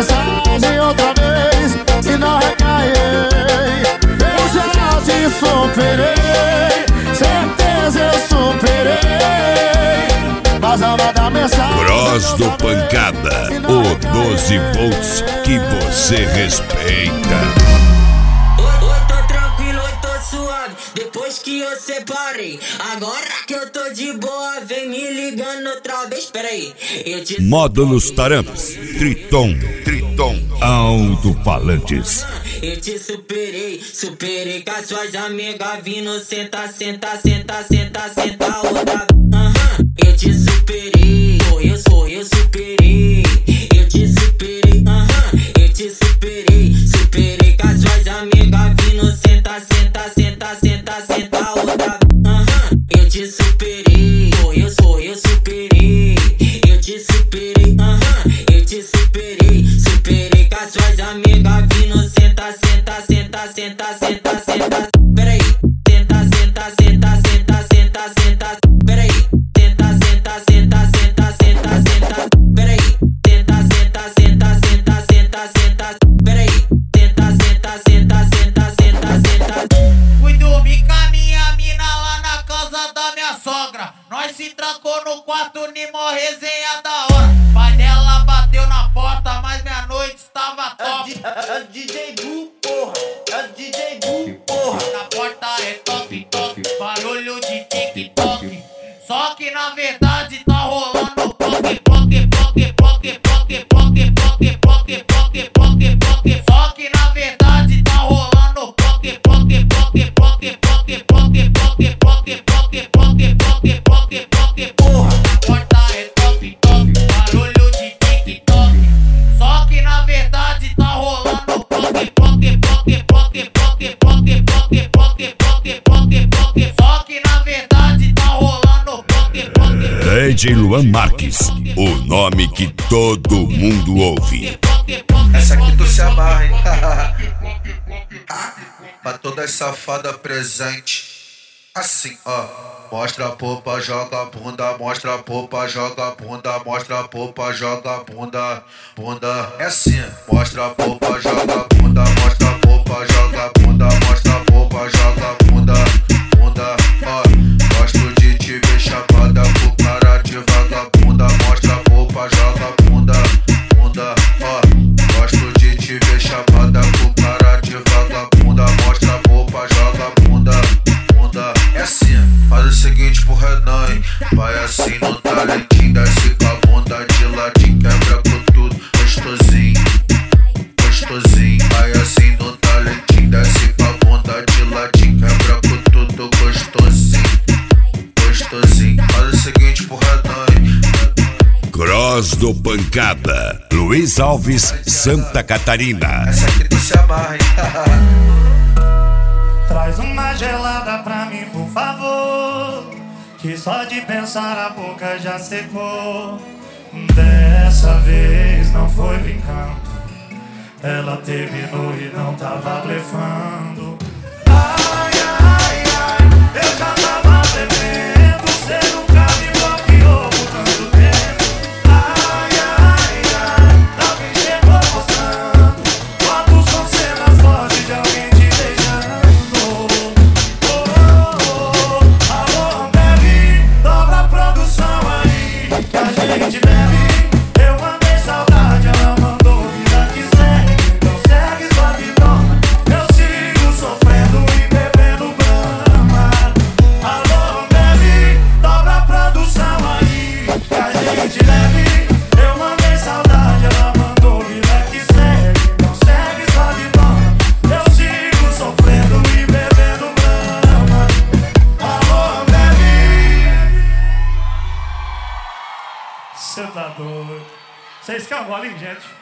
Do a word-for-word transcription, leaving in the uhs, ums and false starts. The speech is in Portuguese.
mensagem outra vez e não recairei. Eu já te superei, certeza eu superei. Mas não manda mensagem. Cross do Pancada, o doze volts que você respeita. Depois que eu separei, agora que eu tô de boa, vem me ligando outra vez, peraí. Eu te... Módulos Taramps, Triton, Triton, alto-falantes. Eu te superei, superei com as suas amigas vindo, senta, senta, senta, senta, senta outra. Aham, eu te superei, eu sou, eu superei. Eu te superei, aham, eu te superei, superei com as suas amigas vindo, senta, senta, senta, senta, senta outra. Aham, eu te superei, eu sou, eu superei. Eu te superei, aham, eu te superei, superei com as suas amigas vindo, senta, senta, senta, senta, senta, senta. Peraí, senta, senta, senta, senta, senta, senta. Peraí, senta, senta, senta, senta, senta, senta. Peraí, senta, senta, senta, senta, senta, senta. Peraí, senta, senta, senta, senta, senta, senta. Fui dormir com a minha mina lá na casa da minha sogra. Nós se trancou no quarto, nimo resenha da hora. Pai dela bateu na porta, mas minha noite estava top. É D J Gu, porra, é D J Gu, porra. Na porta é toque, toque, barulho de TikTok. Só que na verdade tá rolando poque, poque, poque, poque, poque, poque, poque, poque, poque, poque, poque. Só que na verdade tá rolando poque, poque, poque, poque, poque, poque, poque, poque, poque, poque, poque, poque, poque, porra. Na porta é toque, toque, barulho de TikTok. Só que na verdade tá rolando poque, poque, poque, poque, poque, poque, poque, poque, poque, poque, poque. Só que na verdade tá rolando poque, poque. D J Luan Marques, o nome que todo mundo ouve. Essa aqui tu se amarra, hein? Pra todas safadas presente. Assim, ó. Mostra a popa, joga a bunda. Mostra a popa, joga a bunda. Mostra a popa, joga a bunda. Bunda. É assim. Mostra a popa, joga a bunda. Mostra a popa, joga a bunda. Mostra a popa, joga a bunda. Bunda. Ó. Gosto de te ver chapada com cara de vagabunda. Mostra a popa, joga a bunda. Bunda. Ó. Gosto de te ver chapada com cara de vagabunda. Mostra a popa, joga a bunda. Bunda. É assim. Faz o seguinte pro Renan, hein? Vai assim no talentinho, desce com a bunda de ladinho, quebra com tudo, gostosinho, gostosinho. Vai assim no talentinho, desce com a bunda de ladinho, quebra com tudo, gostosinho, gostosinho. Faz o seguinte pro Renan, hein? Cross do Pancada, Luiz Alves, Santa Catarina. Essa aqui tu se amarra, hein? Traz uma gelada pra mim, por favor, que só de pensar a boca já secou. Dessa vez não foi brincando, ela terminou e não tava blefando. Ai, ai, ai, eu já tava bebendo, cê nunca me bloqueou por tanto tempo. Ai, ai, ai, alguém chegou mostrando fotos com cenas fortes de alguém te beijando. Gente bebe, eu mandei saudade, ela mandou vida que segue. Então segue sua vidona, eu sigo sofrendo e bebendo brama. Alô, bebe, dobra a produção aí. Que a gente bebe, eu mandei saudade, ela mandou vida que segue. Então segue sua vidona, eu sigo sofrendo e bebendo brama. Alô, bebe. Cê tá doido. Vocês querem um golinho, gente?